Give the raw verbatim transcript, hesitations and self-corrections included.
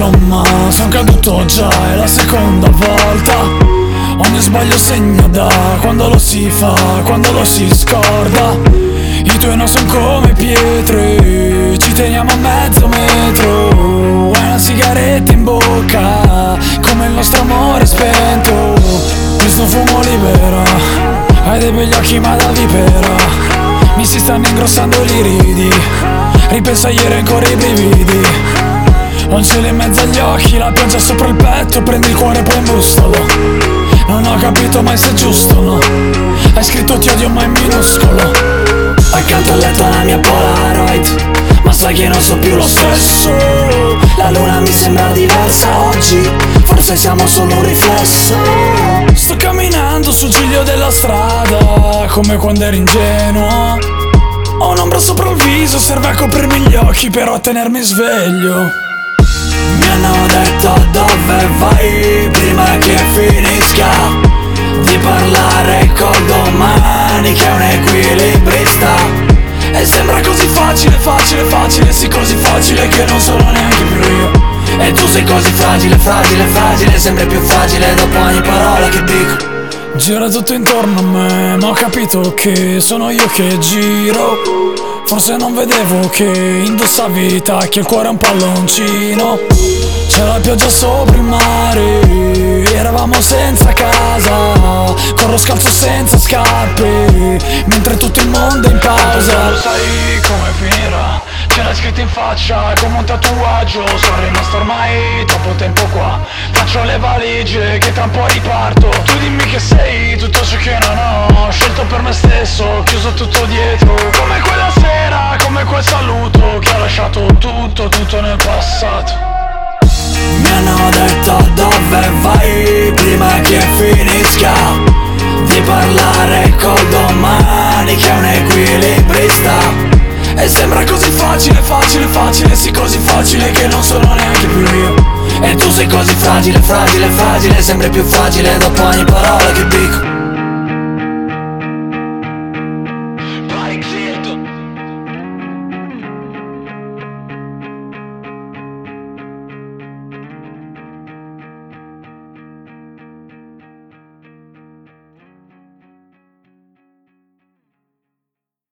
ma son caduto già, è la seconda volta. Ogni sbaglio segna da quando lo si fa, quando lo si scorda. I tuoi non son come pietre, ci teniamo a mezzo metro. Hai una sigaretta in bocca, come il nostro amore spento. Questo fumo libera, hai dei begli occhi ma da vipera. Mi si stanno ingrossando i liridi, ripenso a ieri ancora i brividi. Ho il cielo in mezzo agli occhi, la pioggia sopra il petto, prendi il cuore e poi imbustolo. Non ho capito mai se è giusto o no, hai scritto ti odio ma in minuscolo. Accanto al letto la mia Polaroid, ma sai che non so più lo stesso. La luna mi sembra diversa oggi, forse siamo solo un riflesso. Sto camminando sul ciglio della strada, come quando ero ingenuo. Ho un'ombra sopra il viso, serve a coprirmi gli occhi per a tenermi sveglio. Mi hanno detto dove vai prima che finisca di parlare col domani che è un equilibrista. E sembra così facile, facile, facile, sì così facile che non sono neanche più io. E tu sei così fragile, fragile, fragile, sempre più fragile dopo ogni parola che dico. Gira tutto intorno a me, ma ho capito che sono io che giro. Forse non vedevo che indossavi i tacchi e il cuore è un palloncino. C'è la pioggia sopra il mare, eravamo senza casa. Corro scalzo senza scarpe, mentre tutto il mondo è in pausa. Lo sai come finirà, ce l'hai scritto in faccia come un tatuaggio. Sono rimasto ormai troppo tempo qua, faccio le valigie che tra un po' riparto. Tu dimmi che sei tutto ciò che non ho, ho scelto per me stesso, ho chiuso tutto dietro. Come quella sera, come quel saluto che ha lasciato tutto, tutto nel passato. Mi hanno detto dove vai prima che finisca di parlare col domani che è un equilibrista. E sembra così facile, facile, facile, sì così facile che non sono neanche più io. E tu sei così fragile, fragile, fragile, sempre più fragile dopo ogni parola che dico.